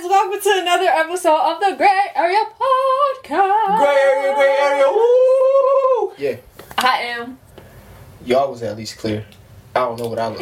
welcome to another episode of the Gray Area Podcast. Gray area, woo! Yeah. I am. Y'all was at least clear. I don't know what I look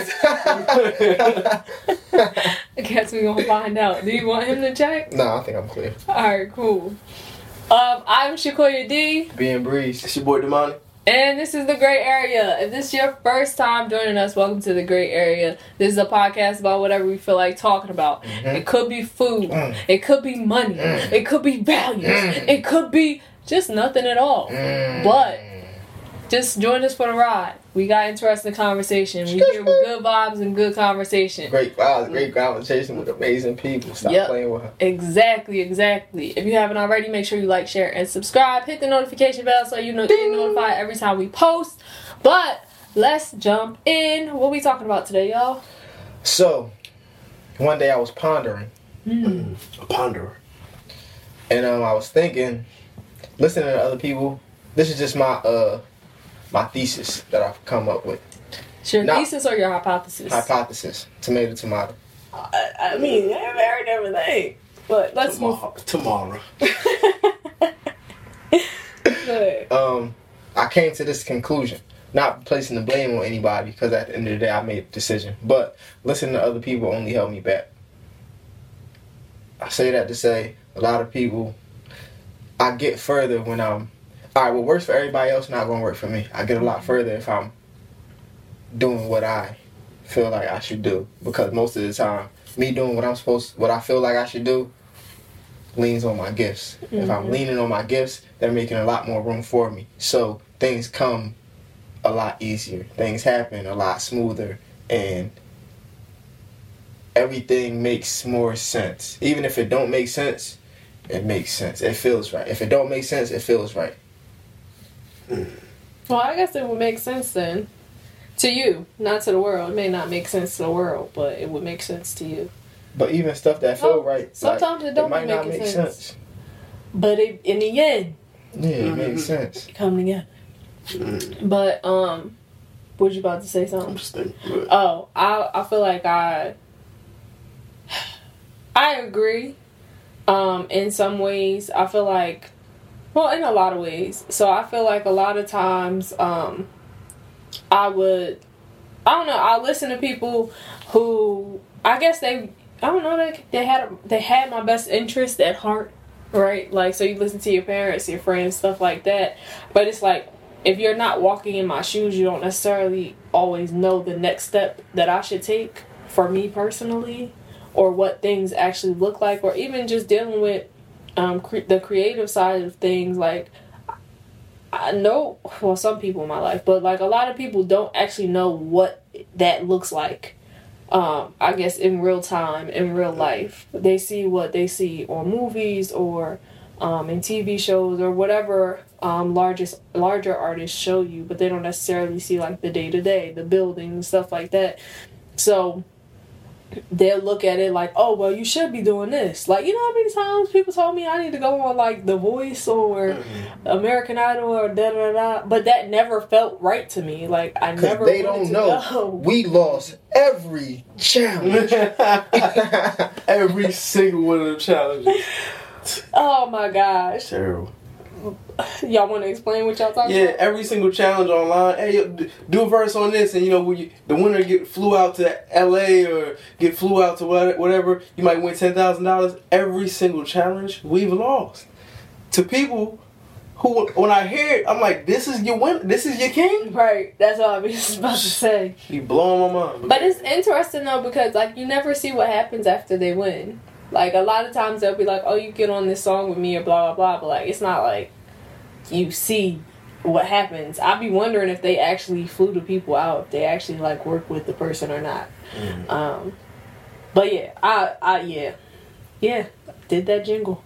like. I guess we're gonna find out. Do you want him to check? Nah, I think I'm clear. Alright, cool. I'm Shakoya D. Being Breeze. It's your boy Damani. And this is The Gray Area. If this is your first time joining us, welcome to The Gray Area. This is a podcast about whatever we feel like talking about. Mm-hmm. It could be food. It could be money. It could be values. It could be just nothing at all. But just join us for the ride. We got interesting conversation. We here with good vibes and good conversation. Great vibes, great conversation with amazing people. Stop playing with her. Exactly. If you haven't already, make sure you like, share, and subscribe. Hit the notification bell so you know get notified every time we post. But let's jump in. What we talking about today, y'all? So, one day I was pondering. A ponderer. And I was thinking, listening to other people, this is just my thesis that I've come up with. It's your thesis or your hypothesis? Hypothesis. Tomato. I mean, they're very different things. But let's move. Tomorrow. Good. I came to this conclusion. Not placing the blame on anybody, because at the end of the day, I made a decision. But listening to other people only held me back. I say that to say, a lot of people, I get further when I'm, alright, what works for everybody else not going to work for me. I get a lot further if I'm doing what I feel like I should do. Because most of the time, me doing what I feel like I should do, leans on my gifts. Mm-hmm. If I'm leaning on my gifts, they're making a lot more room for me. So things come a lot easier. Things happen a lot smoother. And everything makes more sense. Even if it don't make sense, it makes sense. It feels right. If it don't make sense, it feels right. Well, I guess it would make sense then. To you, not to the world. It may not make sense to the world, but it would make sense to you. But even stuff that feel right, sometimes like, it don't might not make sense. But in the end, it makes sense. Come together. But what you about to say something? I'm just thinking. Oh, I feel like I agree. In some ways, I feel like, well, in a lot of ways. So I feel like a lot of times, I listen to people who, I guess they had my best interest at heart, right? Like, so you listen to your parents, your friends, stuff like that. But it's like, if you're not walking in my shoes, you don't necessarily always know the next step that I should take for me personally, or what things actually look like, or even just dealing with the creative side of things. Like, I know, well, some people in my life, but like a lot of people don't actually know what that looks like. I guess in real time, in real life, they see what they see on movies or in TV shows or whatever larger artists show you, but they don't necessarily see like the day-to-day, the buildings, stuff like that. So they'll look at it like, oh, well, you should be doing this. Like, you know how many times people told me I need to go on, like, The Voice or American Idol or da-da-da-da, but that never felt right to me. Like, I never they don't know. Go. We lost every challenge. Every single one of the challenges. Oh, my gosh. Terrible. Y'all want to explain what y'all talking about? Yeah, every single challenge online. Hey, do a verse on this, and you know, when the winner flew out to LA or flew out to whatever, you might win $10,000. Every single challenge we've lost to people who, when I hear it, I'm like, this is your win, this is your king. Right, that's what I was about to say. You blowing my mind. But it's interesting though, because like you never see what happens after they win. Like, a lot of times they'll be like, oh, you get on this song with me or blah, blah, blah. But, like, it's not like you see what happens. I be wondering if they actually flew the people out, if they actually, like, work with the person or not. But, yeah, I did that jingle.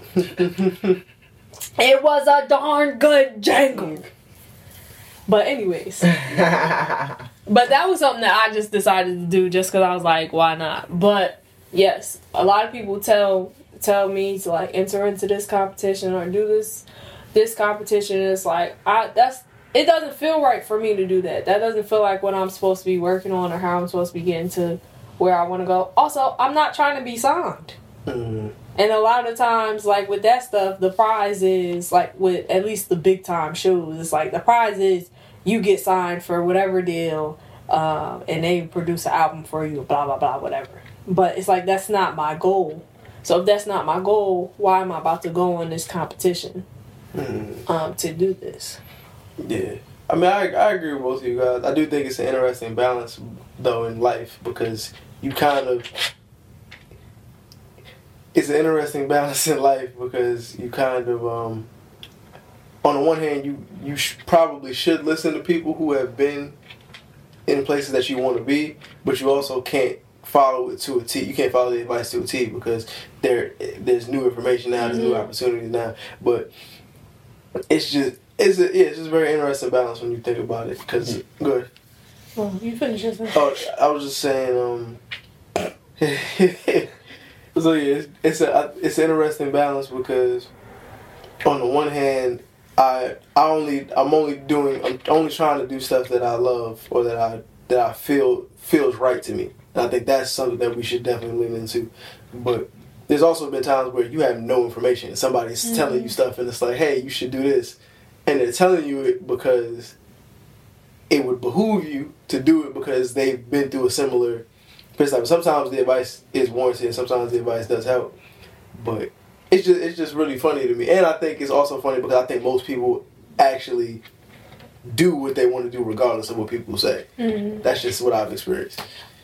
It was a darn good jingle. But, anyways. But that was something that I just decided to do just because I was like, why not? But yes, a lot of people tell me to like enter into this competition or do this competition. And it's like it doesn't feel right for me to do that. That doesn't feel like what I'm supposed to be working on or how I'm supposed to be getting to where I want to go. Also, I'm not trying to be signed. Mm. And a lot of times, like with that stuff, the prize is like with at least the big time shows. It's like the prize is you get signed for whatever deal, and they produce an album for you, blah blah blah, whatever. But it's like that's not my goal. So if that's not my goal, why am I about to go on this competition to do this? Yeah. I mean, I agree with both of you guys. I do think it's an interesting balance, though, in life, because you kind of... It's an interesting balance in life because you kind of... on the one hand, you probably should listen to people who have been in places that you want to be, but you also can't follow it to a T. You can't follow the advice to a T because there's new information now, there's new opportunities now. But it's just... It's just a very interesting balance when you think about it. Cause good. Well, you finish this. Oh, I was just saying. So yeah, it's an interesting balance because on the one hand, I'm only trying to do stuff that I love or that I feel feels right to me. And I think that's something that we should definitely lean into. But there's also been times where you have no information and somebody's telling you stuff and it's like, hey, you should do this. And they're telling you it because it would behoove you to do it because they've been through a similar perspective. Sometimes the advice is warranted and sometimes the advice does help. But it's just really funny to me. And I think it's also funny because I think most people actually do what they want to do regardless of what people say. Mm-hmm. That's just what I've experienced.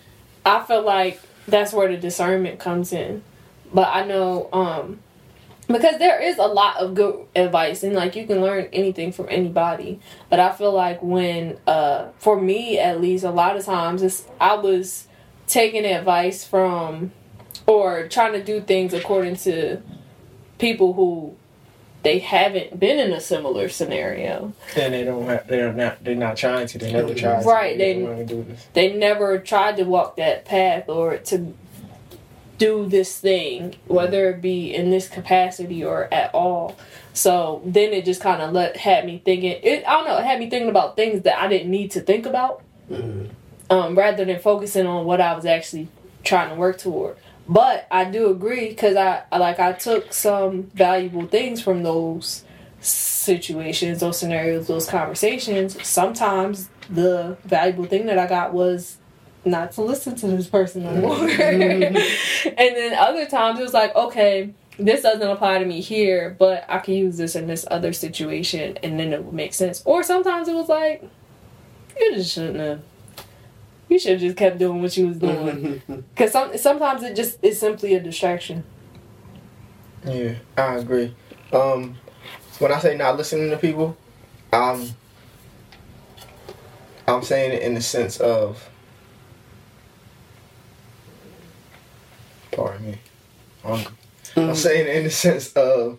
I feel like that's where the discernment comes in. But I know... because there is a lot of good advice and like you can learn anything from anybody. But I feel like when, for me at least, a lot of times I was taking advice from or trying to do things according to people who they haven't been in a similar scenario. And they're not trying to. They never tried. Right. They never tried to walk that path or to do this thing, whether it be in this capacity or at all. So then it just kind of had me thinking. It had me thinking about things that I didn't need to think about, rather than focusing on what I was actually trying to work toward. But I do agree because I took some valuable things from those situations, those scenarios, those conversations. Sometimes the valuable thing that I got was not to listen to this person no more. And then other times it was like, okay, this doesn't apply to me here, but I can use this in this other situation and then it would make sense. Or sometimes it was like, you just shouldn't have. You should have just kept doing what you was doing. Because sometimes it's simply a distraction. Yeah, I agree. When I say not listening to people, I'm saying it in the sense of, pardon me, hungry. I'm saying it in the sense of,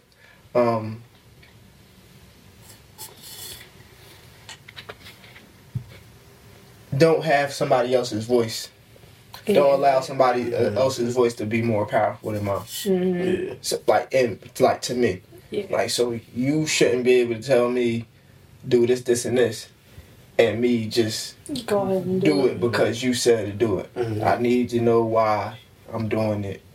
don't have somebody else's voice. Yeah. Don't allow somebody else's voice to be more powerful than mine. Mm-hmm. So, like to me. Yeah. Like, so you shouldn't be able to tell me, do this, this, and this, and me just go ahead and do it because you said to do it. Mm-hmm. I need to know why I'm doing it.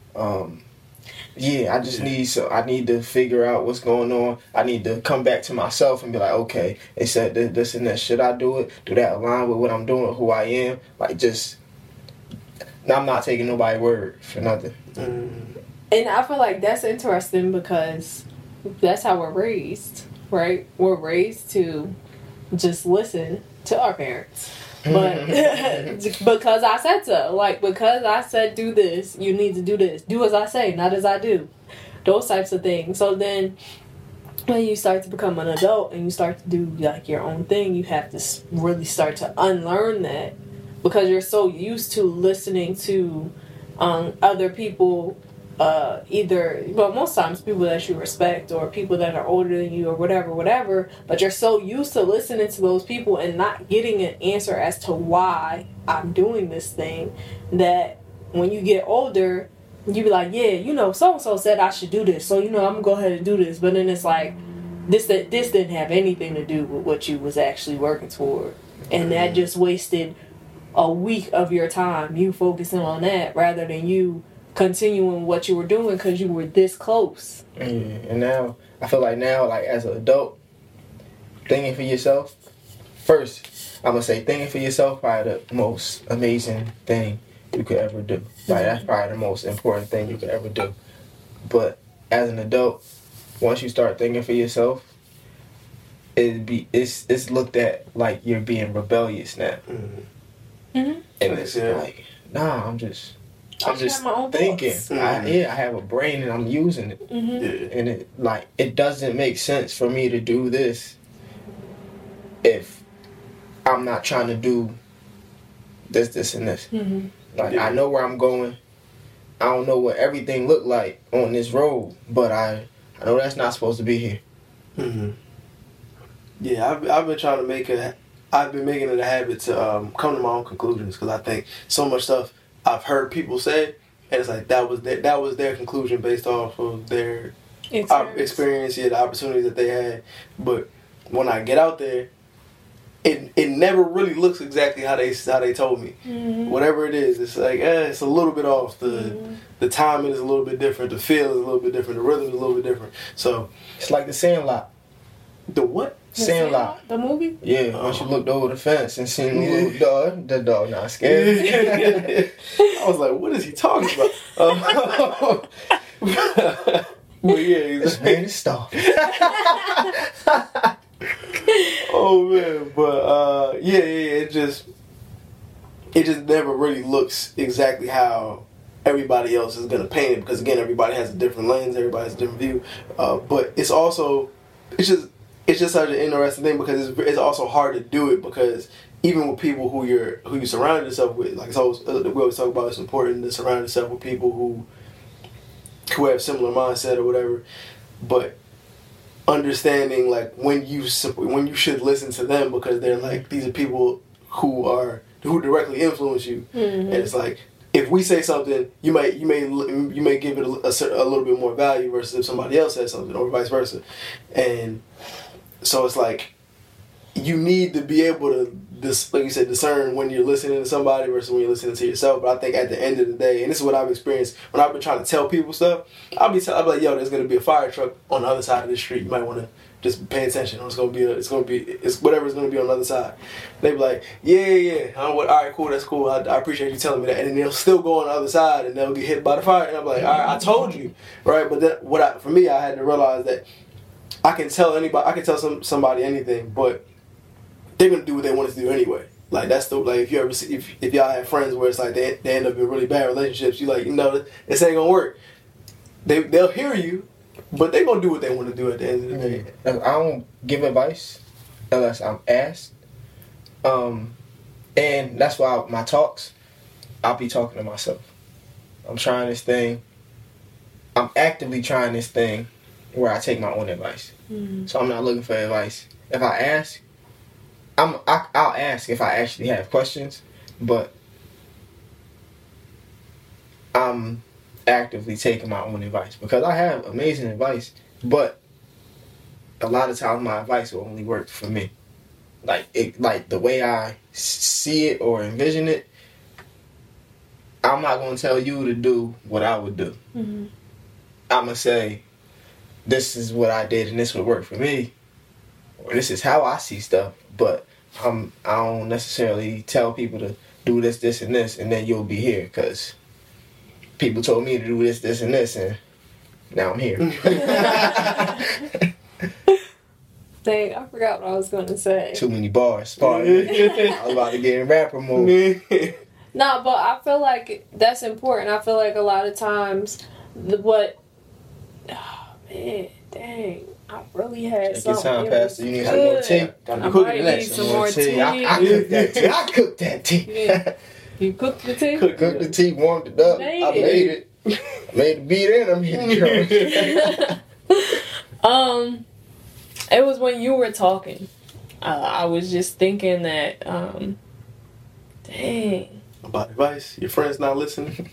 I need to figure out what's going on. I need to come back to myself and be like, okay, it said this and that. Should I do it? Do that align with what I'm doing, who I am? Like, just, I'm not taking nobody's word for nothing. And I feel like that's interesting because that's how we're raised, right? We're raised to just listen to our parents. But because I said so, like, because I said do this, you need to do this. Do as I say, not as I do. Those types of things. So then when you start to become an adult and you start to do like your own thing, you have to really start to unlearn that because you're so used to listening to other people, most times people that you respect or people that are older than you or whatever, but you're so used to listening to those people and not getting an answer as to why I'm doing this thing that when you get older, you be like, yeah, so-and-so said I should do this, so, I'm going to go ahead and do this. But then it's like, this didn't have anything to do with what you was actually working toward. And that just wasted a week of your time, you focusing on that rather than you continuing what you were doing because you were this close. And now I feel like like as an adult, thinking for yourself. First, I'm gonna say thinking for yourself probably the most amazing thing you could ever do. Like that's probably the most important thing you could ever do. But as an adult, once you start thinking for yourself, it's looked at like you're being rebellious now. Mm-hmm. And it's like, nah, I'm just my own thinking. thoughts. I have a brain and I'm using it. Mm-hmm. And it doesn't make sense for me to do this if I'm not trying to do this, and this. Mm-hmm. Like, I know where I'm going. I don't know what everything looked like on this road, but I know that's not supposed to be here. Mm-hmm. Yeah, I've been trying to I've been making it a habit to come to my own conclusions, because I think so much stuff I've heard people say, and it's like that was their conclusion based off of their experience, the opportunities that they had. But when I get out there, it never really looks exactly how they told me. Mm-hmm. Whatever it is, it's like it's a little bit off. The timing is a little bit different. The feel is a little bit different. The rhythm is a little bit different. So it's like the Sandlot. The what? Sandlot. The movie? Yeah, once you looked over the fence and seen the little dog, the dog not scared. I was like, what is he talking about? But yeah, this man is starving. Oh man, but it just never really looks exactly how everybody else is gonna paint it, because again, everybody has a different lens, everybody has a different view. But it's just such an interesting thing, because it's also hard to do it, because even with people who you surround yourself with, like we always talk about, it's important to surround yourself with people who have similar mindset or whatever. But understanding like when you should listen to them, because they're like, these are people who directly influence you. Mm-hmm. And it's like, if we say something, you may give it a little bit more value versus if somebody else says something, or vice versa. And so it's like, you need to be able to, like you said, discern when you're listening to somebody versus when you're listening to yourself. But I think at the end of the day, and this is what I've experienced when I've been trying to tell people stuff, I'll be like, yo, there's going to be a fire truck on the other side of the street. You might want to just pay attention. It's whatever's going to be on the other side. They be like, yeah. All right, cool, that's cool. I appreciate you telling me that. And then they'll still go on the other side and they'll get hit by the fire. And I'm like, all right, I told you, right? But then for me, I had to realize that I can tell somebody anything, but they're gonna do what they want to do anyway. Like that's if you ever see, if y'all have friends where it's like they end up in really bad relationships, you like, this ain't gonna work. They'll hear you, but they gonna do what they want to do at the end of the day. I don't give advice unless I'm asked, and that's why my talks, I'll be talking to myself. I'm trying this thing. I'm actively trying this thing where I take my own advice. Mm-hmm. So I'm not looking for advice. If I ask, I'll ask if I actually have questions, but I'm actively taking my own advice, because I have amazing advice, but a lot of times my advice will only work for me. Like the way I see it or envision it, I'm not going to tell you to do what I would do. Mm-hmm. I'm going to say, this is what I did and this would work for me, or this is how I see stuff, but I don't necessarily tell people to do this, and this, and then you'll be here, because people told me to do this, and this, and now I'm here. Dang, I forgot what I was going to say. Too many bars. I was about to get in rapper mode. No, but I feel like that's important. I feel like a lot of times, man, dang, I really had Take something. your time, Pastor. You need some more tea. I might need some more tea. I cooked that tea. Yeah. You cooked the tea? Cooked the tea, warmed it up. I made it. I made the beat and I'm hitting drums. It was when you were talking. I was just thinking that, dang. About advice? Your friend's not listening?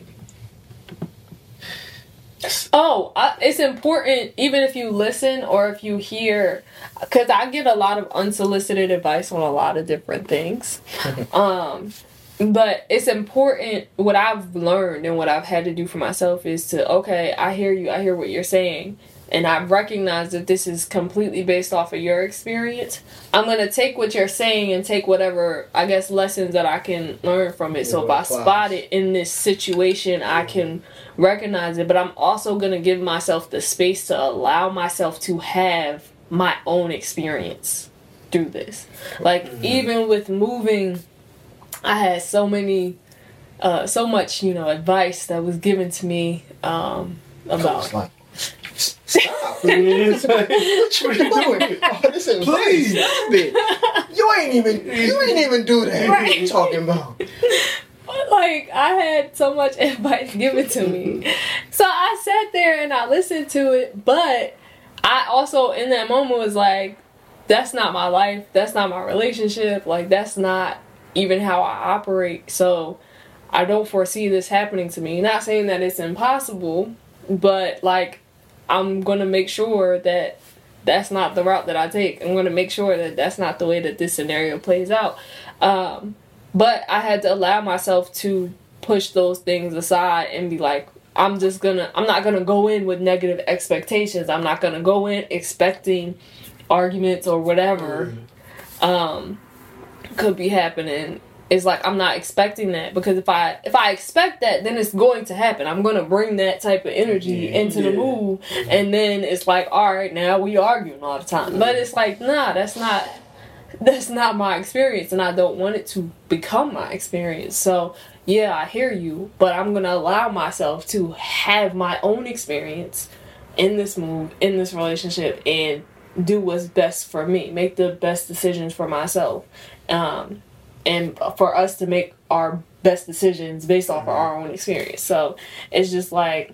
It's important, even if you listen or if you hear, because I get a lot of unsolicited advice on a lot of different things. But it's important, what I've learned and what I've had to do for myself is to, okay, I hear you, I hear what you're saying, and I recognize that this is completely based off of your experience. I'm going to take what you're saying and take whatever, I guess, lessons that I can learn from it. So if I spot it in this situation, I can recognize it. But I'm also going to give myself the space to allow myself to have my own experience through this. Like, even with moving, I had so much, advice that was given to me about. Stop. What you doing? Oh, this is please. You ain't even do that. Right. What are you talking about? Like, I had so much advice given to me. So I sat there and I listened to it, but I also, in that moment, was like, that's not my life. That's not my relationship. Like, that's not even how I operate. So I don't foresee this happening to me. Not saying that it's impossible, but, like, I'm going to make sure that that's not the route that I take. I'm going to make sure that that's not the way that this scenario plays out. But I had to allow myself to push those things aside and be like, I'm not going to go in with negative expectations. I'm not going to go in expecting arguments or whatever could be happening. It's like, I'm not expecting that, because if I expect that, then it's going to happen. I'm going to bring that type of energy into the move, and then it's like, all right, now we arguing all the time. But it's like, nah, that's not my experience, and I don't want it to become my experience. So yeah, I hear you, but I'm going to allow myself to have my own experience in this move, in this relationship, and do what's best for me, make the best decisions for myself. And for us to make our best decisions based off of our own experience. So it's just like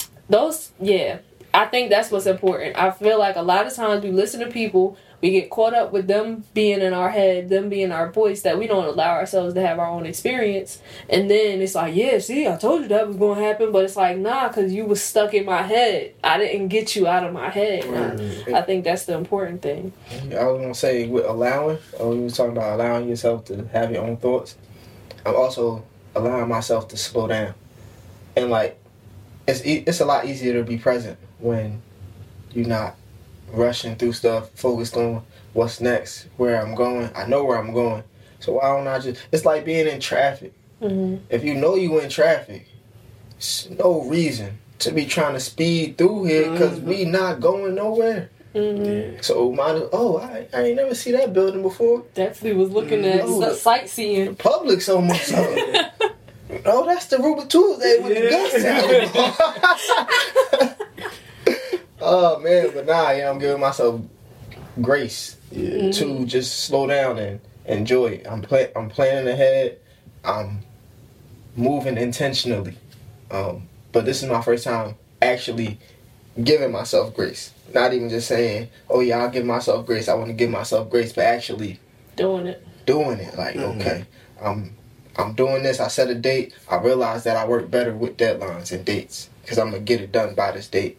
I think that's what's important. I feel like a lot of times we listen to people, we get caught up with them being in our head, them being our voice, that we don't allow ourselves to have our own experience. And then it's like, yeah, see, I told you that was going to happen. But it's like, nah, because you was stuck in my head. I didn't get you out of my head. I think that's the important thing. I was going to say, with allowing, we were talking about allowing yourself to have your own thoughts. I'm also allowing myself to slow down. And, like, it's a lot easier to be present when you're not rushing through stuff, focused on what's next, where I'm going. I know where I'm going. So why don't I just... It's like being in traffic. If you know you in traffic, there's no reason to be trying to speed through here, because we not going nowhere. So I ain't never see that building before. Definitely was looking at sightseeing. The Publix almost up. Oh, that's the Ruby Tuesday with the guns out. Oh man, but I'm giving myself grace to just slow down and enjoy it. I'm planning ahead. I'm moving intentionally. But this is my first time actually giving myself grace. Not even just saying, oh yeah, I'll give myself grace. I want to give myself grace, but actually doing it. Like, okay, I'm doing this. I set a date. I realize that I work better with deadlines and dates, because I'm going to get it done by this date.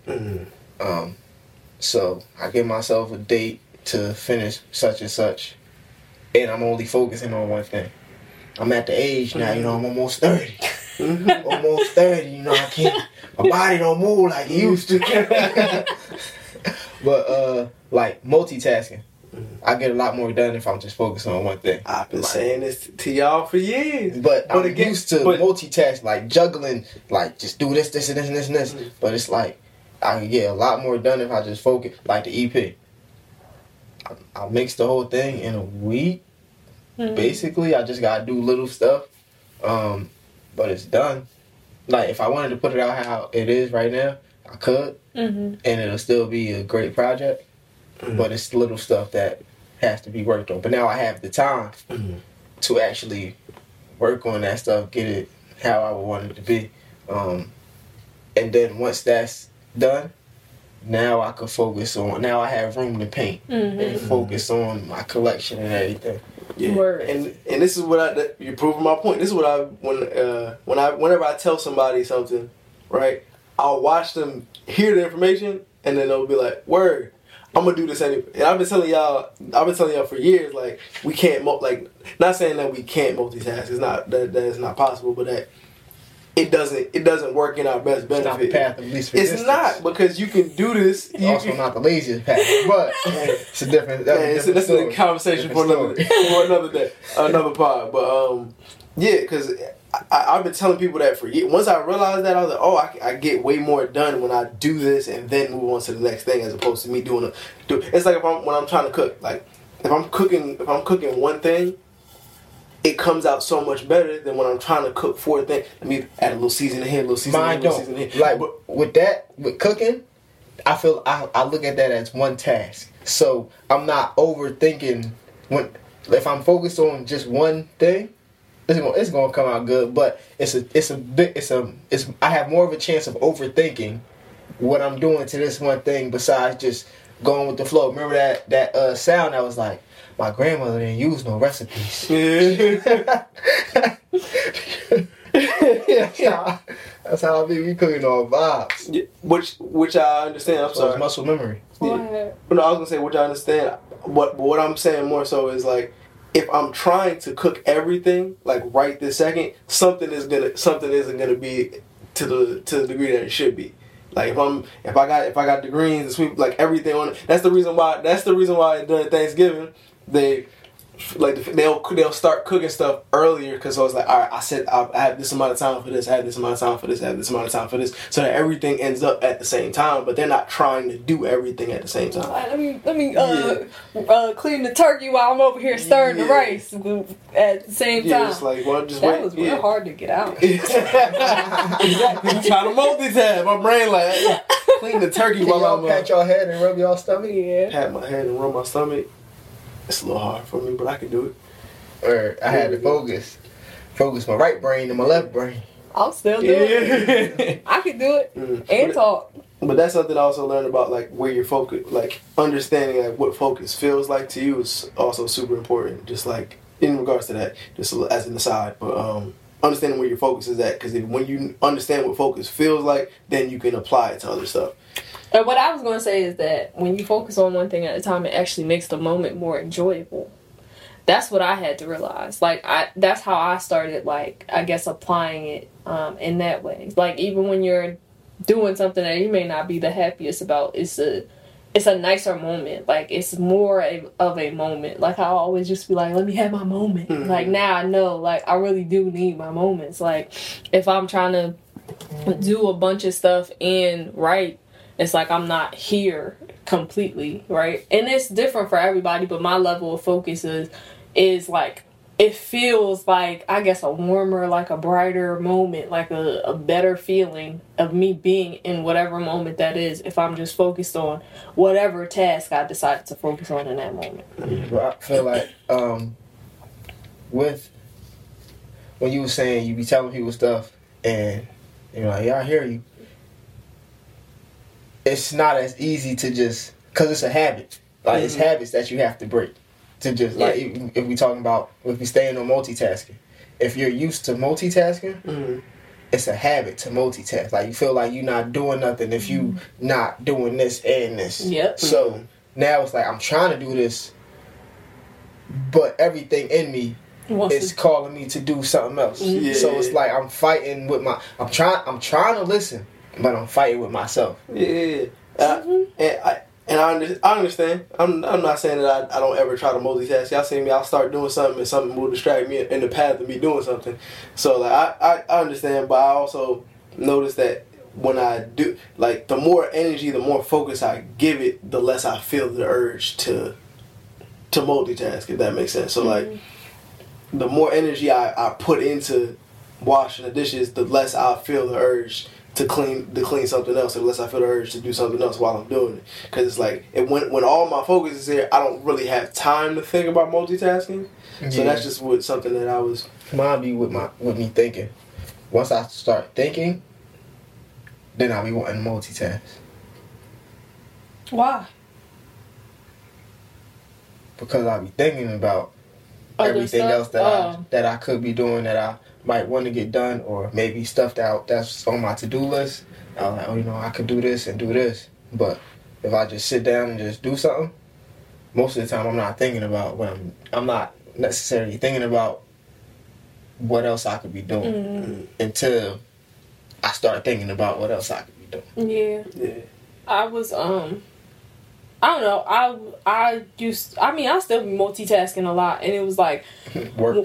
So I give myself a date to finish such and such, and I'm only focusing on one thing. I'm at the age now, I'm almost 30. Almost 30, I can't, my body don't move like it used to. But like multitasking, I get a lot more done if I'm just focused on one thing. I've been saying this to y'all for years. But I'm used to multitask, like juggling, like just do this, and this. But it's like, I can get a lot more done if I just focus, like the EP. I mixed the whole thing in a week. Basically, I just gotta do little stuff. But it's done. Like, if I wanted to put it out how it is right now, I could. And it'll still be a great project. But it's little stuff that has to be worked on. But now I have the time to actually work on that stuff, get it how I would want it to be. And then once that's done, now I can focus on, now I have room to paint and focus on my collection and everything. Yeah. And this is what you're proving my point. This is what whenever I tell somebody something, right, I'll watch them hear the information, and then they'll be like, word, I'm gonna do this anyway. And I've been telling y'all for years, like, we can't, not saying that we can't multitask. It's not, that is not possible, but that it doesn't work in our best benefit. It's not the path of least resistance. It's not, because you can do this. It's also not the laziest path, but it's a different. That's a conversation for another day, another pod. But yeah, because I've been telling people that for years. Once I realized that, I was like, oh, I get way more done when I do this and then move on to the next thing, as opposed to me doing it's like when I'm trying to cook. Like, if I'm cooking one thing, it comes out so much better than when I'm trying to cook 4 things. Let me add a little seasoning here, a little seasoning here, seasoning here. Like, with cooking, I feel I look at that as one task. So I'm not overthinking if I'm focused on just one thing, it's gonna come out good. But I have more of a chance of overthinking what I'm doing to this one thing besides just going with the flow. Remember that sound that was like, my grandmother didn't use no recipes. Yeah. That's how I be. We cooking on vibes. Yeah, which I understand. I'm sorry. It's muscle memory. Yeah. But no, I was gonna say, which I understand. What I'm saying more so is, like, if I'm trying to cook everything, like, right this second, something isn't gonna be to the degree that it should be. Like, if I got the greens, the sweet, like, everything on it. That's the reason why during Thanksgiving they'll start cooking stuff earlier, because I was like, all right, I said I have this amount of time for this, I have this amount of time for this, I have this amount of time for this, so that everything ends up at the same time. But they're not trying to do everything at the same time. Let me clean the turkey while I'm over here stirring the rice at the same time. It's like, well, just that wait. was real hard to get out. Exactly. I'm trying to multitask. My brain like, clean the turkey while I'm pat your head and rub your stomach. Yeah. Pat my head and rub my stomach. It's a little hard for me, but I can do it. Or I had to focus my right brain and my left brain. I'll still do it. I can do it and talk. But that's something I also learned about, like, where you're focused. Like, understanding, like, what focus feels like to you is also super important. Just, like, in regards to that, just as an aside. But understanding where your focus is at, because when you understand what focus feels like, then you can apply it to other stuff. And what I was going to say is that when you focus on one thing at a time, it actually makes the moment more enjoyable. That's what I had to realize. Like, that's how I started, like, I guess, applying it in that way. Like, even when you're doing something that you may not be the happiest about, it's a nicer moment. Like, it's more of a moment. Like, I always just be like, let me have my moment. Mm-hmm. Like, now I know, like, I really do need my moments. Like, if I'm trying to do a bunch of stuff and write, it's like I'm not here completely, right? And it's different for everybody, but my level of focus is like, it feels like, I guess, a warmer, like a brighter moment, like a better feeling of me being in whatever moment that is, if I'm just focused on whatever task I decided to focus on in that moment. Well, I feel like when you were saying you be telling people stuff and you're like, yeah, I hear you. It's not as easy to just, because it's a habit. Like, it's habits that you have to break. To just, like, if we talking about, if we staying on multitasking. If you're used to multitasking, it's a habit to multitask. Like, you feel like you're not doing nothing if you not doing this and this. Yep. So, now it's like, I'm trying to do this, but everything in me is calling me to do something else. Yeah. So, it's like, I'm fighting with I'm trying to listen, but I'm fighting with myself. Yeah. And I understand. I'm not saying that I don't ever try to multitask. Y'all see me, I'll start doing something and something will distract me in the path of me doing something. So, like, I understand, but I also notice that when I do, like, the more energy, the more focus I give it, the less I feel the urge to multitask, if that makes sense. So, like, the more energy I put into washing the dishes, the less I feel the urge to clean something else, unless I feel the urge to do something else while I'm doing it. Because it's like, when all my focus is here, I don't really have time to think about multitasking. Yeah. So that's just something that I was... Mine be with me thinking. Once I start thinking, then I'll be wanting to multitask. Why? Because I'll be thinking about everything else that I could be doing, that I might want to get done, or maybe stuff that's on my to-do list. I'm like, I could do this and do this, but if I just sit down and just do something, most of the time I'm not thinking about I'm not necessarily thinking about what else I could be doing until I start thinking about what else I could be doing. Yeah. Yeah. I was I don't know. I still be multitasking a lot, and it was like Work.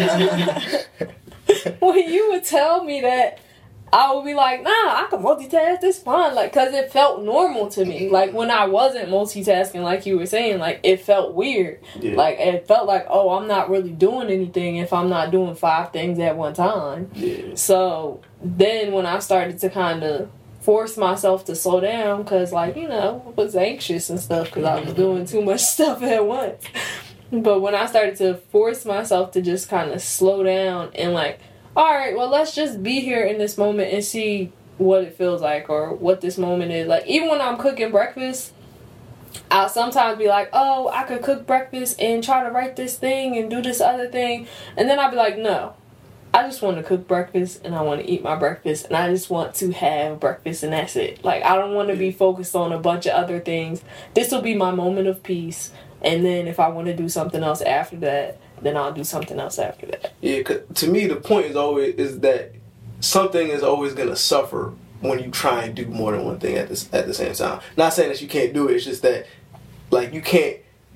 when you would tell me that, I would be like, nah, I can multitask. It's fine, like, cause it felt normal to me. Like when I wasn't multitasking, like you were saying, like it felt weird. Yeah. Like it felt like, oh, I'm not really doing anything if I'm not doing 5 things at one time. Yeah. So then when I started to kind of force myself to slow down, because like, you know, I was anxious and stuff because I was doing too much stuff at once. But when I started to force myself to just kind of slow down and like, all right, well, let's just be here in this moment and see what it feels like or what this moment is. Like, even when I'm cooking breakfast, I'll sometimes be like, oh, I could cook breakfast and try to write this thing and do this other thing. And then I'll be like, no, I just want to cook breakfast and I want to eat my breakfast and I just want to have breakfast and that's it. Like, I don't want to be focused on a bunch of other things. This will be my moment of peace. And then if I want to do something else after that, then I'll do something else after that. Yeah, 'cause to me, the point is that something is always going to suffer when you try and do more than one thing at the same time. Not saying that you can't do it. It's just that, like, you can't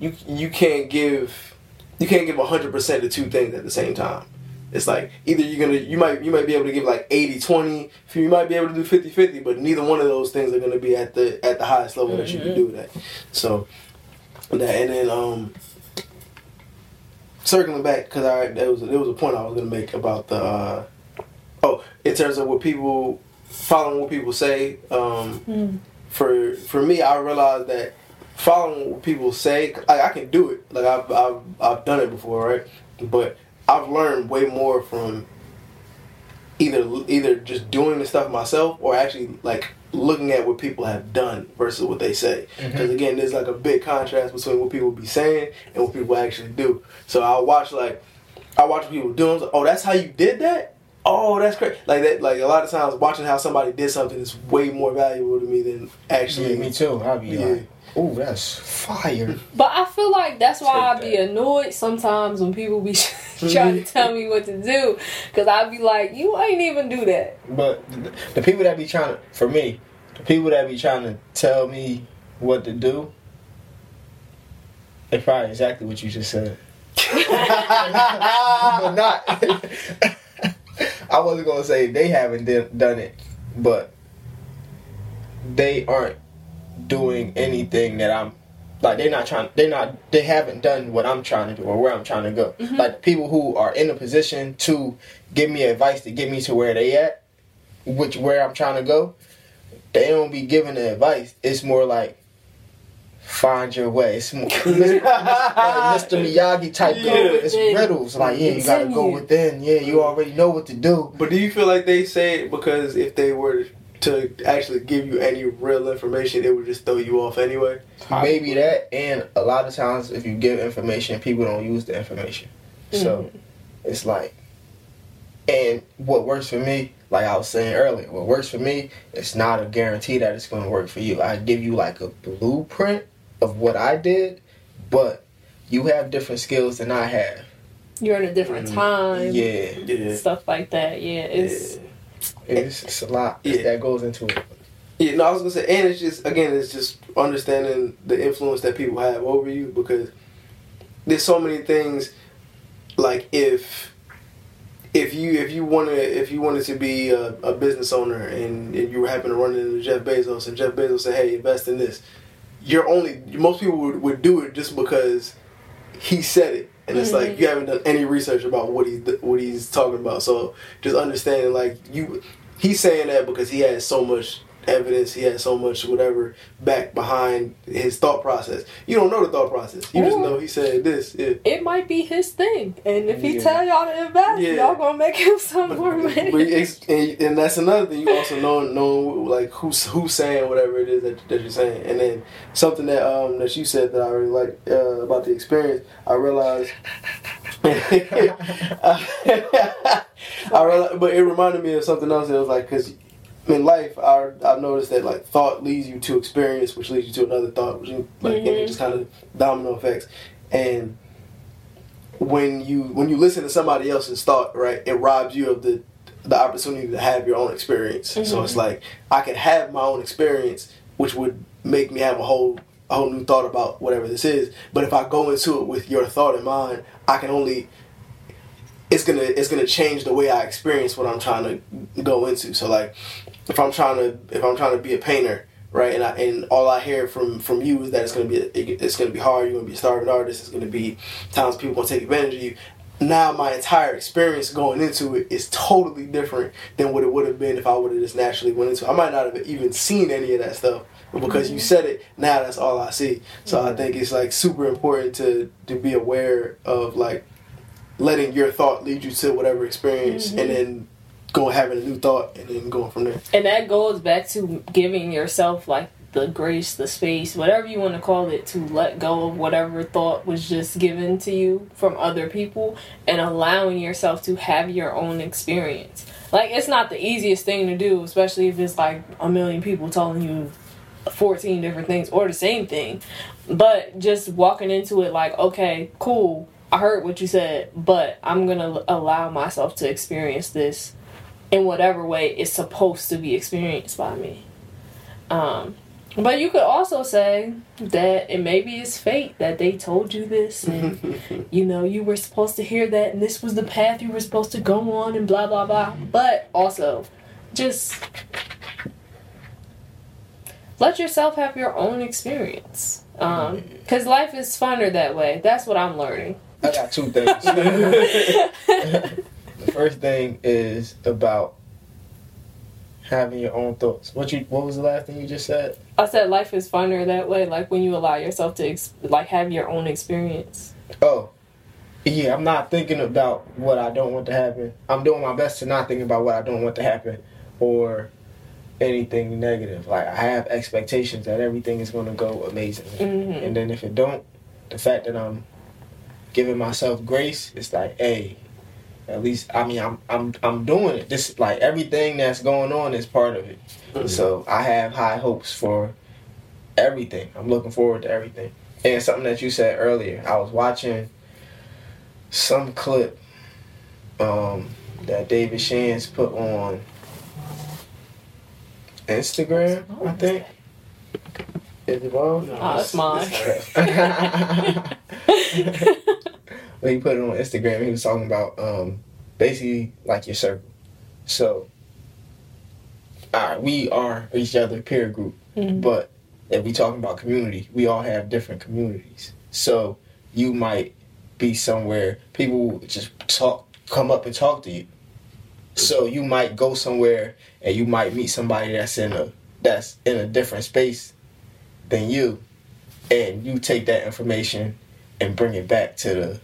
give 100% to 2 things at the same time. It's like either you might be able to give like 80-20, you might be able to do 50-50, but neither one of those things are going to be at the highest level that you can do that. So that, and then circling back, because there was a point I was going to make about the in terms of following what people say. For me, I realized that following what people say, like, I can do it. Like I've done it before, right? But I've learned way more from either just doing the stuff myself or actually like looking at what people have done versus what they say. Because again, there's like a big contrast between what people be saying and what people actually do. So I watch what people do. I'm like, oh, that's how you did that? Oh, that's great. Like that. Like a lot of times, watching how somebody did something is way more valuable to me than actually. Yeah, me too. I'll be like, "Ooh, that's fire." But I feel like that's why I be annoyed sometimes when people be trying to tell me what to do, because I be like, "You ain't even do that." But the people that be trying to tell me what to do, they probably exactly what you just said. But not. I wasn't gonna say they haven't done it, but they aren't doing anything that I'm like. They haven't done what I'm trying to do or where I'm trying to go. Like people who are in a position to give me advice to get me to where they at, where I'm trying to go, they don't be giving the advice. It's more like, find your way. It's more Mr. Miyagi type. It's riddles. Like, you gotta go within. Yeah, you already know what to do. But do you feel like they say it because if they were to actually give you any real information, it would just throw you off anyway? Maybe that, and a lot of times if you give information, people don't use the information. So it's like, and what works for me, like I was saying earlier, what works for me, it's not a guarantee that it's going to work for you. I give you like a blueprint of what I did, but you have different skills than I have. You're in a different time. Yeah. Stuff like that. Yeah, it's a lot that goes into it. Yeah, no, I was gonna say, and it's just understanding the influence that people have over you, because there's so many things. Like if you wanted to be a business owner and you happen to run into Jeff Bezos and Jeff Bezos said, hey, invest in this, most people would do it just because he said it, and it's like you haven't done any research about what he's talking about. So just understanding, like, he's saying that because he has so much evidence, he has so much whatever back behind his thought process. You don't know the thought process. You just know he said this. Yeah. It might be his thing, and if he tell y'all to invest, y'all gonna make him some more money. And that's another thing. You also know like who's saying whatever it is that you're saying. And then something that you said that I really like about the experience, I realized. But it reminded me of something else. It was like, because in life, I noticed that like thought leads you to experience, which leads you to another thought, which like and it just kind of domino effects. And when you listen to somebody else's thought, right, it robs you of the opportunity to have your own experience. So it's like I could have my own experience, which would make me have a whole new thought about whatever this is. But if I go into it with your thought in mind, I can only it's gonna change the way I experience what I'm trying to go into. So like if I'm trying to be a painter, right, and all I hear from you is that it's gonna be hard. You're gonna be a starving artist. It's gonna be times people gonna take advantage of you. Now my entire experience going into it is totally different than what it would have been if I would have just naturally went into it. I might not have even seen any of that stuff, but because you said it, now that's all I see. So I think it's like super important to be aware of like letting your thought lead you to whatever experience, and then having a new thought, and then going from there. And that goes back to giving yourself like the grace, the space, whatever you want to call it, to let go of whatever thought was just given to you from other people and allowing yourself to have your own experience. Like, it's not the easiest thing to do, especially if it's like a million people telling you 14 different things or the same thing. But just walking into it like, okay, cool, I heard what you said, but I'm going to allow myself to experience this in whatever way it's supposed to be experienced by me. But you could also say that it maybe it's fate that they told you this, and you know, you were supposed to hear that, and this was the path you were supposed to go on, and blah blah blah. But also, just let yourself have your own experience, because life is funner that way. That's what I'm learning. I got two things. The first thing is about having your own thoughts. What was the last thing you just said? I said life is funner that way, like when you allow yourself to have your own experience. Oh, yeah, I'm not thinking about what I don't want to happen. I'm doing my best to not think about what I don't want to happen or anything negative. Like, I have expectations that everything is going to go amazingly. And then if it don't, the fact that I'm giving myself grace, it's like, hey, at least, I mean, I'm doing it. This, like, everything that's going on is part of it. So I have high hopes for everything. I'm looking forward to everything. And something that you said earlier, I was watching some clip that David Shands put on Instagram, I think. Is it wrong? Oh, it's mine. When he put it on Instagram, he was talking about basically like your circle. So, we are each other peer group, but if we talking about community, we all have different communities. So you might be somewhere people just come up and talk to you. So you might go somewhere and you might meet somebody that's in a different space than you, and you take that information and bring it back to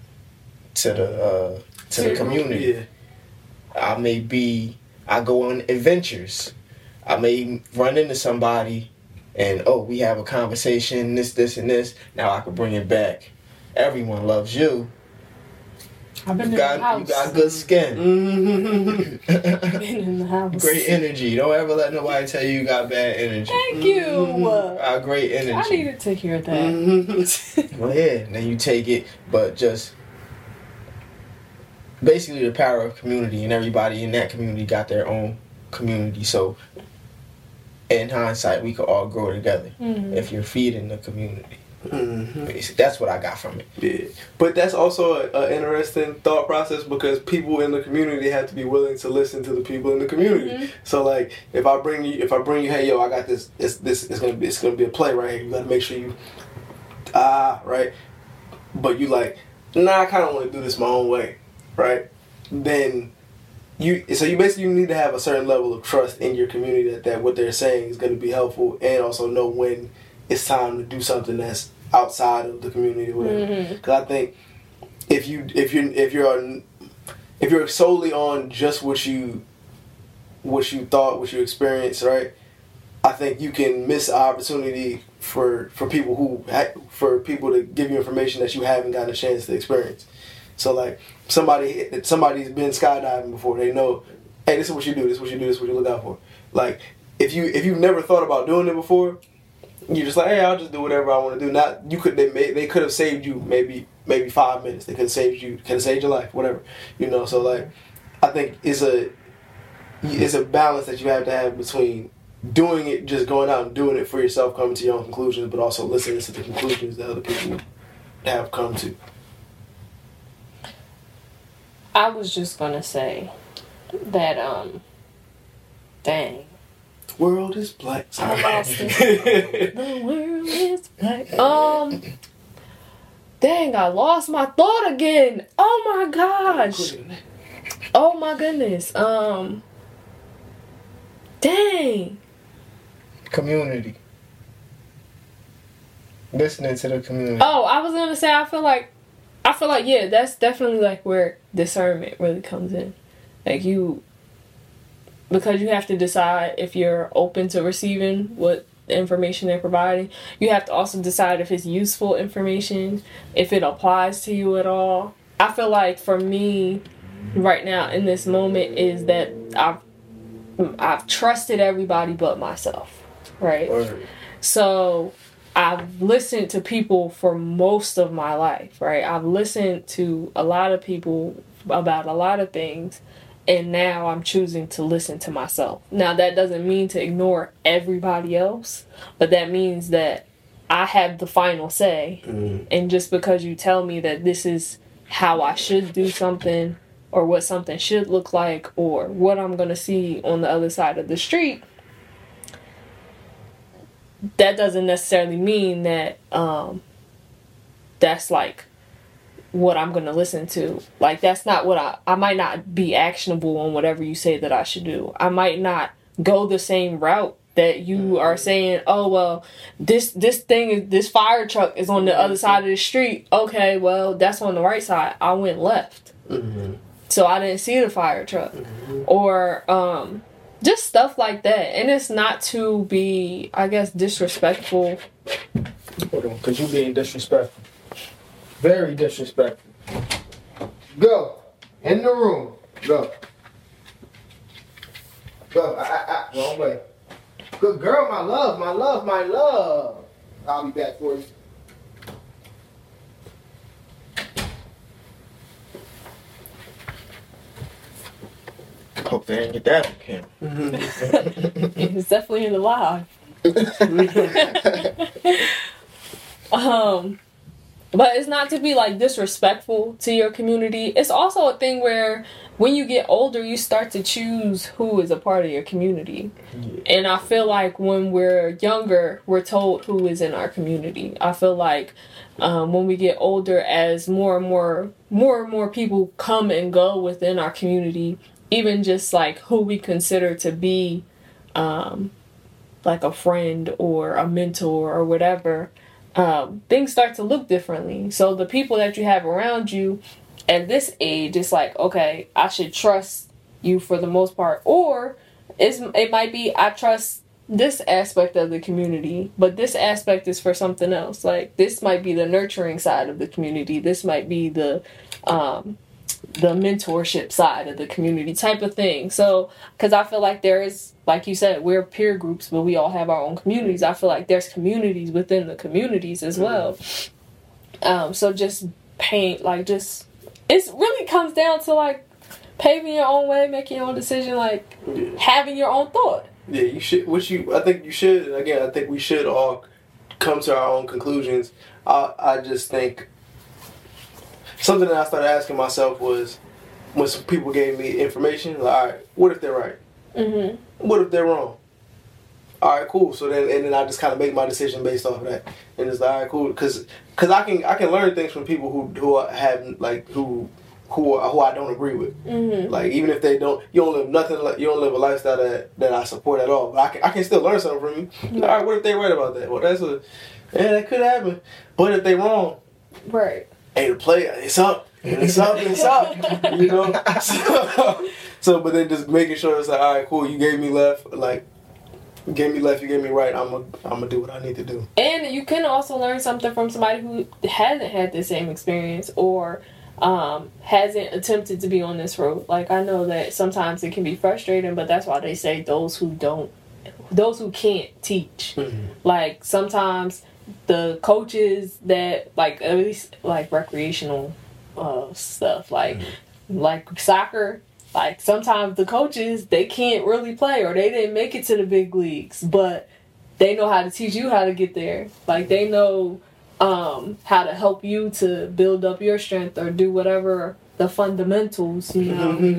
the community. Yeah. I go on adventures. I may run into somebody and, we have a conversation, this, and this. Now I can bring it back. Everyone loves you. I've been in the house. You got good skin. Been in the house. Great energy. Don't ever let nobody tell you got bad energy. Thank you. Great energy. I needed to hear that. Well, yeah, then you take it, but just basically the power of community, and everybody in that community got their own community. So in hindsight, we could all grow together if you're feeding the community. That's what I got from it. Yeah, but that's also an interesting thought process, because people in the community have to be willing to listen to the people in the community. So like, if I bring you, hey yo, I got this. It's gonna be a play right here. You gotta make sure you right. But you like, nah, I kind of want to do this my own way, right? Then you basically need to have a certain level of trust in your community that what they're saying is going to be helpful, and also know when it's time to do something that's outside of the community or whatever. Because I think if you're solely on just what you thought, what you experienced, right? I think you can miss an opportunity for people to give you information that you haven't gotten a chance to experience. So like, somebody's been skydiving before, they know, hey, this is what you do, this is what you do, this is what you look out for. Like if you've never thought about doing it before, you're just like, hey, I'll just do whatever I want to do. Not you could they could have saved you maybe 5 minutes. They could have saved your life, whatever. You know, so like I think it's a balance that you have to have between doing it, just going out and doing it for yourself, coming to your own conclusions, but also listening to the conclusions that other people have come to. I was just gonna say that dang. The world is black. Sorry. I lost it. The world is black. Dang, I lost my thought again. Oh my gosh. Oh my goodness. Dang. Community. Listening to the community. Oh, I was gonna say I feel like yeah, that's definitely like where discernment really comes in. Like because you have to decide if you're open to receiving what the information they're providing. You have to also decide if it's useful information, if it applies to you at all. I feel like for me right now in this moment is that I've trusted everybody but myself, right? So I've listened to people for most of my life, right? I've listened to a lot of people about a lot of things, and now I'm choosing to listen to myself. Now, that doesn't mean to ignore everybody else, but that means that I have the final say. And just because you tell me that this is how I should do something, or what something should look like, or what I'm going to see on the other side of the street, that doesn't necessarily mean that that's like what I'm going to listen to. Like, that's not what I might not be actionable on whatever you say that I should do. I might not go the same route that you are saying, oh, well, this fire truck is on the other side of the street. Okay, well, that's on the right side. I went left. So I didn't see the fire truck. Or just stuff like that. And it's not to be, I guess, disrespectful. Hold on, because you're being disrespectful. Very disrespectful. Go. In the room. Go. Go. Wrong way. Good girl, my love, my love, my love. I'll be back for you. Hope they didn't get that on camera. It's definitely in the live. But it's not to be like disrespectful to your community. It's also a thing where when you get older, you start to choose who is a part of your community. And I feel like when we're younger, we're told who is in our community. I feel like when we get older, as more and more people come and go within our community, even just like who we consider to be like a friend or a mentor or whatever, things start to look differently. So the people that you have around you at this age, it's like, okay, I should trust you for the most part. Or it might be, I trust this aspect of the community, but this aspect is for something else. Like, this might be the nurturing side of the community. This might be the mentorship side of the community type of thing. So, because I feel like there is, like you said, we're peer groups, but we all have our own communities. I feel like there's communities within the communities as well. So just paint, like, just, it really comes down to like paving your own way, making your own decision, like having your own thought. Yeah, you should. I think you should. Again, I think we should all come to our own conclusions. I just think something that I started asking myself was when some people gave me information, like, all right, what if they're right? What if they're wrong? All right, cool. So then I just kind of make my decision based off of that, and it's like, all right, cool, because I can learn things from people who have like who I don't agree with. Like, even if they don't, you don't live nothing, like, you don't live a lifestyle that I support at all. But I can still learn something from you. All right, what if they right about that? Well, that could happen. But if they wrong, right? Hey, the player, it's up. It's up. You know. So, but then just making sure it's like, all right, cool. You gave me left, like. You gave me left, you gave me right. I'm gonna do what I need to do. And you can also learn something from somebody who hasn't had the same experience, or hasn't attempted to be on this road. Like, I know that sometimes it can be frustrating, but that's why they say those who can't teach. Mm-hmm. Like, sometimes the coaches that, like, at least, like, recreational stuff, like, like soccer, like, sometimes the coaches, they can't really play, or they didn't make it to the big leagues, but they know how to teach you how to get there. Like, they know how to help you to build up your strength or do whatever the fundamentals, you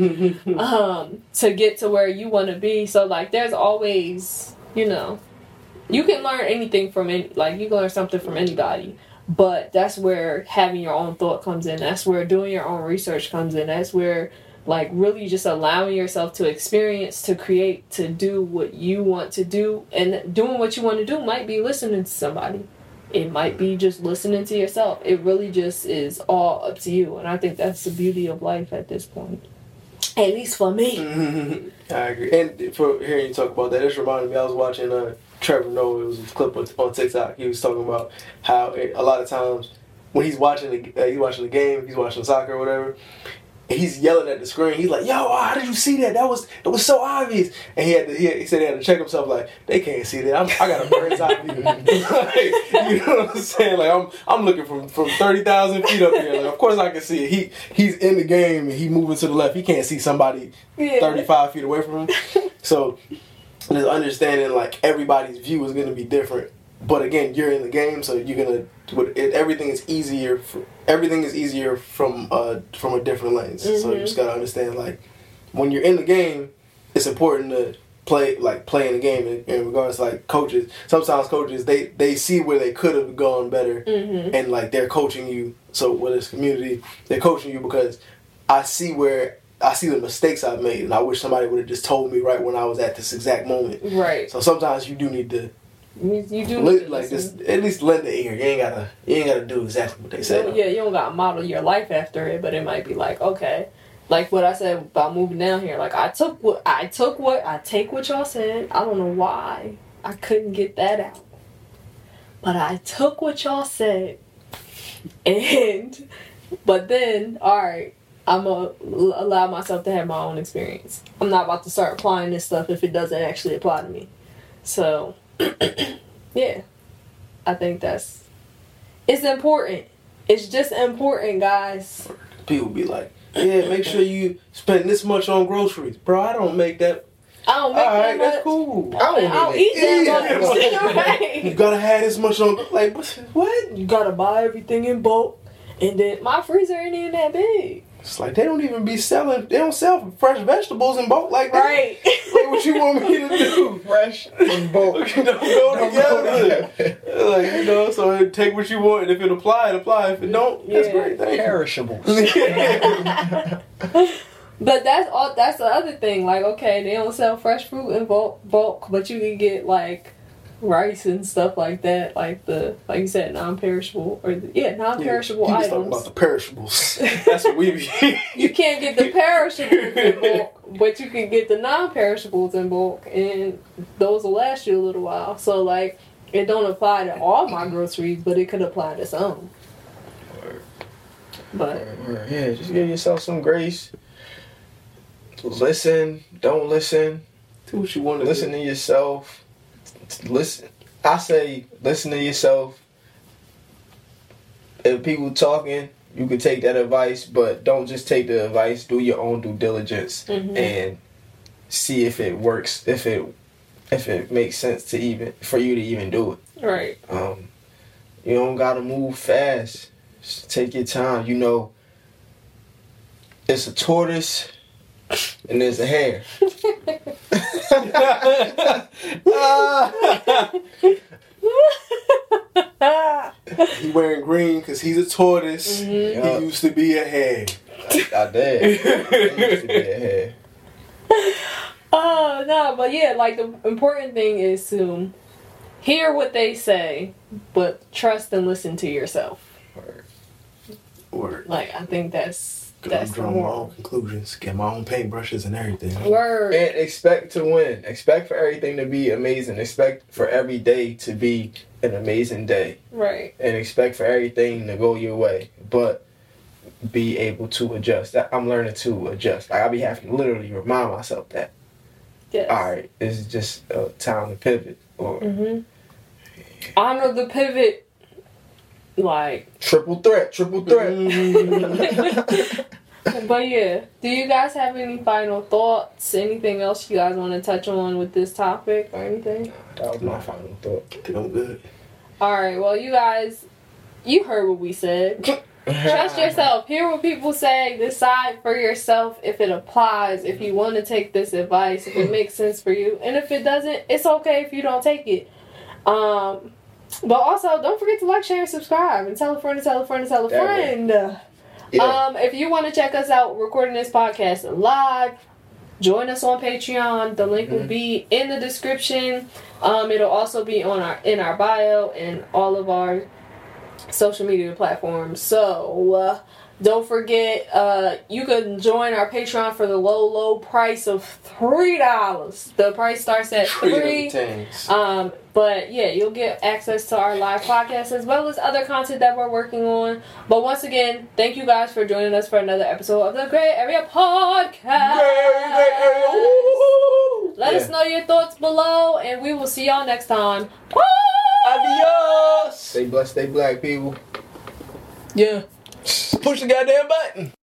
know, to get to where you want to be. So, like, there's always, you know, you can learn anything from you can learn something from anybody, but that's where having your own thought comes in. That's where doing your own research comes in. That's where, like, really just allowing yourself to experience, to create, to do what you want to do. And doing what you want to do might be listening to somebody. It might be just listening to yourself. It really just is all up to you. And I think that's the beauty of life at this point. At least for me. Mm-hmm. I agree. And for hearing you talk about that, it just reminded me, I was watching Trevor Noah. It was a clip on TikTok. He was talking about how a lot of times when he's watching the game, he's watching soccer or whatever, and he's yelling at the screen. He's like, "Yo, how did you see that? It was so obvious." And he said he had to check himself. Like, they can't see that. I got a bird's eye view. Like, you know what I'm saying? Like, I'm looking from 30,000 feet up here. Like, of course I can see it. He's in the game and he moving to the left. He can't see somebody 35 feet away from him. So there's understanding, like, everybody's view is going to be different. But again, you're in the game, so you're gonna. Everything is easier. Everything is easier from a different lens. Mm-hmm. So you just gotta understand, like, when you're in the game, it's important to play in the game. In regards to, like, coaches, sometimes coaches they see where they could have gone better, and, like, they're coaching you. So whether it's community, they're coaching you because I see the mistakes I've made, and I wish somebody would have just told me right when I was at this exact moment. Right. So sometimes you do need to. You do like, just at least lend the ear. You ain't gotta do exactly what they say. Yeah, you don't gotta model your life after it, but it might be like, okay, like what I said about moving down here. Like, I take what y'all said. I don't know why I couldn't get that out, but I took what y'all said, but then, all right, I'm gonna allow myself to have my own experience. I'm not about to start applying this stuff if it doesn't actually apply to me. So. Yeah, I think it's important. It's just important, guys. People be like, yeah, make sure you spend this much on groceries. Bro, I don't make that. I don't make that much. That's cool. I don't eat that much. Right. You gotta have this much on, like, what? You gotta buy everything in bulk, and then my freezer ain't even that big. It's like, they don't sell fresh vegetables in bulk like that. Right. Like, what you want me to do? Fresh and bulk. Don't go together. Like, you know, so take what you want, and if it apply, If it don't, that's great. Thank you. Perishables. But that's the other thing. Like, okay, they don't sell fresh fruit in bulk, but you can get, like, rice and stuff like that, like you said, non-perishable non-perishable items. Talking about the perishables. That's what we be. You can't get the perishables in bulk, but you can get the non-perishables in bulk, and those will last you a little while. So, like, it don't apply to all my groceries, but it could apply to some. But yeah, just give yourself some grace. Listen, don't listen. Do what you want to listen to yourself. Listen. I say listen to yourself. If people talking, you can take that advice, but don't just take the advice. Do your own due diligence and see if it works. If it makes sense for you to even do it. Right. You don't gotta move fast. Just take your time. You know, it's a tortoise and there's a hare. He wearing green because he's a tortoise. He used to be a hare. I did. He used to be a hare. No, but yeah, like, the important thing is to hear what they say, but trust and listen to yourself. Word. Like, I think that's draw my own conclusions, get my own paintbrushes and everything. Word. And expect to win. Expect for everything to be amazing. Expect for every day to be an amazing day. Right. And expect for everything to go your way. But be able to adjust. I'm learning to adjust. Like I be having to literally remind myself that. Yes. All right, this is just a time to pivot. Or honor the pivot. Like triple threat. But yeah, do you guys have any final thoughts? Anything else you guys want to touch on with this topic or anything? That was my final thought. I think I'm good. Alright, well you guys, you heard what we said. Trust yourself. Hear what people say. Decide for yourself if it applies, if you want to take this advice, if it makes sense for you. And if it doesn't, it's okay if you don't take it. But also, don't forget to like, share, and subscribe. And tell a friend, and tell a friend, and tell a friend. Yeah. If you want to check us out recording this podcast live, join us on Patreon. The link will be in the description. It'll also be on our bio and all of our social media platforms. So don't forget, you can join our Patreon for the low price of $3. The price starts at $3. But yeah, you'll get access to our live podcast as well as other content that we're working on. But once again, thank you guys for joining us for another episode of the Gray Area Podcast. Let us know your thoughts below, and we will see y'all next time. Bye! Adios! Stay blessed, stay black, people. Yeah. Push the goddamn button.